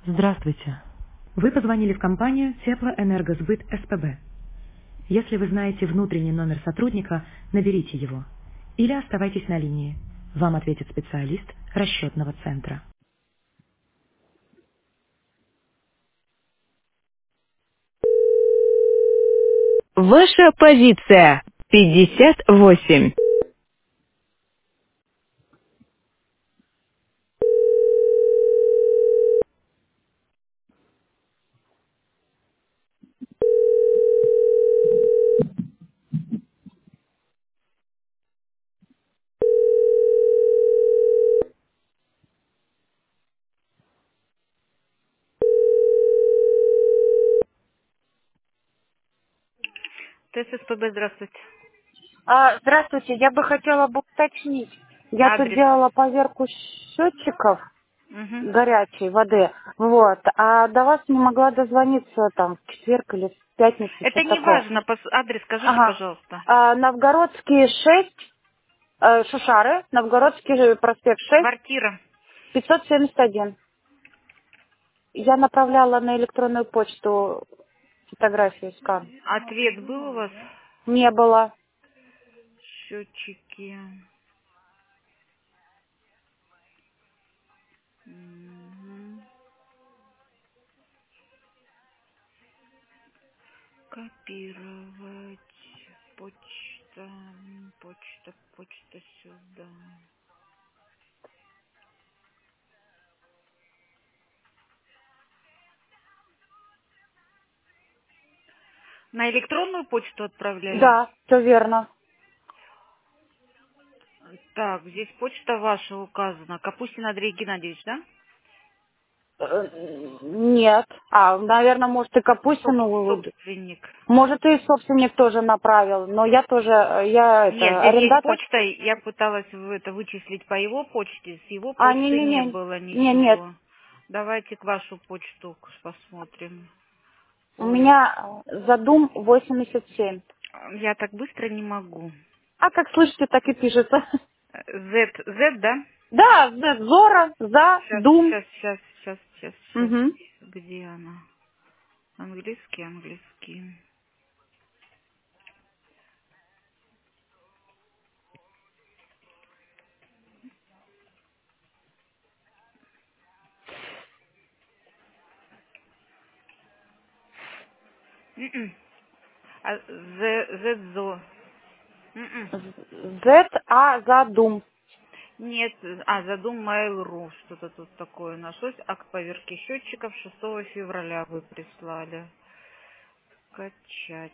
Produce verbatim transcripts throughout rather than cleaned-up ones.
Здравствуйте. Вы позвонили в компанию Теплоэнергосбыт СПБ. Если вы знаете внутренний номер сотрудника, наберите его. Или оставайтесь на линии. Вам ответит специалист расчетного центра. Ваша позиция пятьдесят восемь. ТССПБ, здравствуйте. А, здравствуйте, я бы хотела бы уточнить. Я тут Адрес. делала поверку счетчиков Угу. горячей воды, вот, а до вас не могла дозвониться там в четверг или в пятницу, Это что-то не такое. важно. пос- Адрес скажите, Ага. пожалуйста. А, Новгородский шесть, э, Шушары, Новгородский проспект шесть, Квартира. пятьсот семьдесят один. Я направляла на электронную почту фотографию скан. Ответ был у вас? Не было. Счетчики. Мгм. Копировать. Почта. Почта. Почта сюда. На электронную почту отправляли? Да, все верно. Так, здесь почта ваша указана. Капустин Андрей Геннадьевич, да? Э, Нет. А, наверное, может и Соб- Капустину. собственник. Может, и собственник тоже направил, но я тоже, э, я Нет, это, здесь есть арендатор. почта, я пыталась в это вычислить по его почте, с его А, почты не не-не-не, было не, нет, ничего. Давайте к вашу почту посмотрим. у Ой, меня э, задум восемьдесят семь. я так быстро не могу. А как слышите, так и пишется. Z, Z, да? Да, за- Зора, за, Сейчас, дум. сейчас, сейчас, сейчас, сейчас, сейчас. Угу. Где она? Английский, английский. М-м. А Z, Z, зо. М-м. Z, А, за, дум. Нет, а, задум Mail.ru, что-то тут такое нашлось. Акт поверки счетчиков шестого февраля вы прислали. Качать.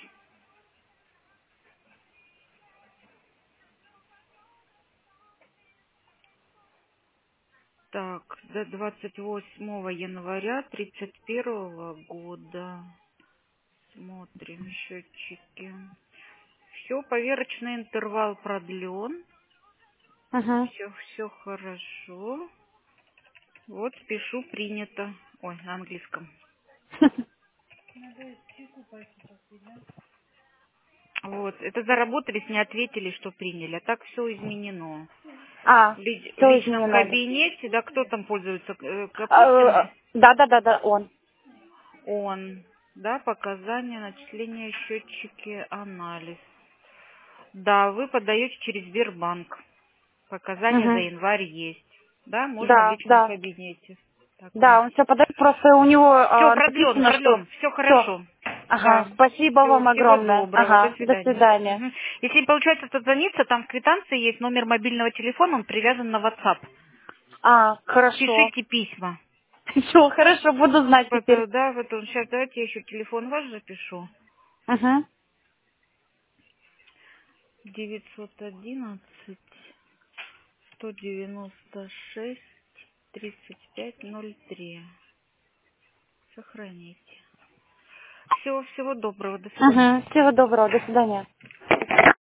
Так, до двадцать восьмого января тридцать первого года. Смотрим счетчики. Все, поверочный интервал продлен. Угу. Все, все хорошо. Вот, пишу, принято. Ой, на английском. Вот, это заработались, не ответили, что приняли. А так все изменено. А, В ли- в все личном изменено. кабинете, да, кто там пользуется? Э, А, Капустин? Да, да, да, да, он. Он. Да, показания, начисления, счетчики, анализ. Да, вы подаете через Сбербанк. Показания за Угу. январь есть. Да, можно в Да, личном да. кабинете. Так, Да, он все подает, просто у него все, а, продлен, написано, что продлен, все все. хорошо. Ага, Да. спасибо Все, вам всего огромное. доброго, до Ага, до свидания. свидания. Мгм. Если не получается созвониться, там в квитанции есть номер мобильного телефона, он привязан на WhatsApp. А, хорошо. Пишите письма. Все, хорошо, буду знать Вот, теперь. э, да, вот он, сейчас давайте я еще телефон ваш запишу. Угу. девятьсот одиннадцать сто девяносто шесть тридцать пять ноль три. Сохраните. Всего, всего доброго, до свидания. Угу. Всего доброго, до свидания.